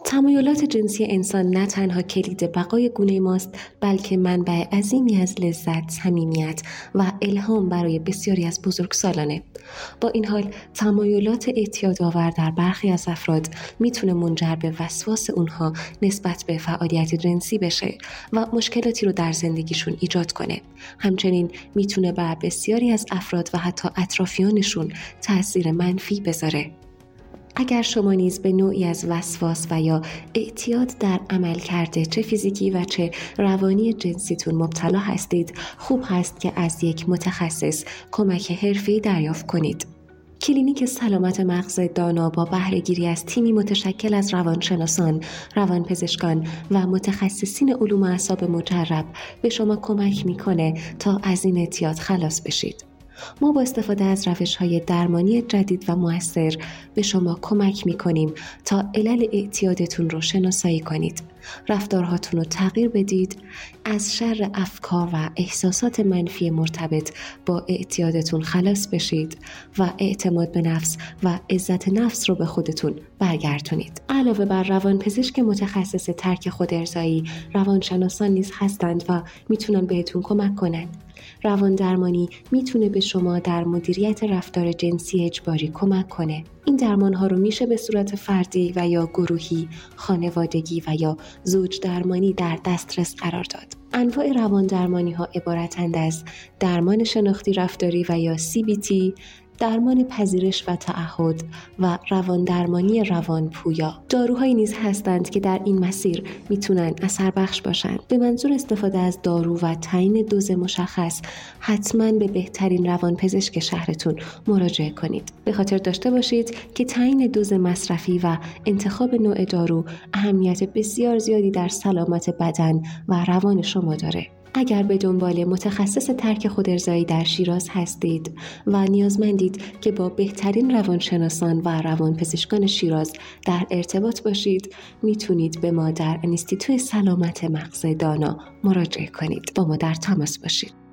تمایلات جنسی انسان نه تنها کلید بقای گونه ماست، بلکه منبع عظیمی از لذت، صمیمیت و الهام برای بسیاری از بزرگسالانه. با این حال تمایلات اعتیادآور در برخی از افراد میتونه منجر به وسواس اونها نسبت به فعالیت جنسی بشه و مشکلاتی رو در زندگیشون ایجاد کنه. همچنین میتونه بر بسیاری از افراد و حتی اطرافیانشون تأثیر منفی بذاره. اگر شما نیز به نوعی از وسواس و یا اعتیاد در عمل کرده چه فیزیکی و چه روانی جنسیتون مبتلا هستید، خوب هست که از یک متخصص کمک حرفه‌ای دریافت کنید. کلینیک سلامت مغز دانا با بهره‌گیری از تیمی متشکل از روانشناسان، روانپزشکان و متخصصین علوم اعصاب مجرب به شما کمک میکنه تا از این اعتیاد خلاص بشید. ما با استفاده از روش‌های درمانی جدید و مؤثر به شما کمک می‌کنیم تا علل اعتیادتون رو شناسایی کنید، رفتارهاتون رو تغییر بدید، از شر افکار و احساسات منفی مرتبط با اعتیادتون خلاص بشید و اعتماد به نفس و عزت نفس رو به خودتون برگردونید. علاوه بر روانپزشک متخصص ترک خودارضایی، روانشناسان نیز هستند و میتونن بهتون کمک کنن. روان درمانی میتونه به شما در مدیریت رفتار جنسی اجباری کمک کنه. این درمان‌ها رو میشه به صورت فردی و یا گروهی، خانوادگی و یا زوج درمانی در دسترس قرار داد. انواع روان درمانی‌ها عبارتند از درمان شناختی رفتاری و یا CBT، درمان پذیرش و تعهد و روان درمانی روان پویا. داروهایی نیز هستند که در این مسیر میتونن اثر بخش باشند. به منظور استفاده از دارو و تعیین دوز مشخص حتما به بهترین روانپزشک شهرتون مراجعه کنید. به خاطر داشته باشید که تعیین دوز مصرفی و انتخاب نوع دارو اهمیت بسیار زیادی در سلامت بدن و روان شما داره. اگر به دنبال متخصص ترک خودارضایی در شیراز هستید و نیازمندید که با بهترین روانشناسان و روانپزشکان شیراز در ارتباط باشید، میتونید به ما در انستیتوی سلامت مغز دانا مراجعه کنید. با ما در تماس باشید.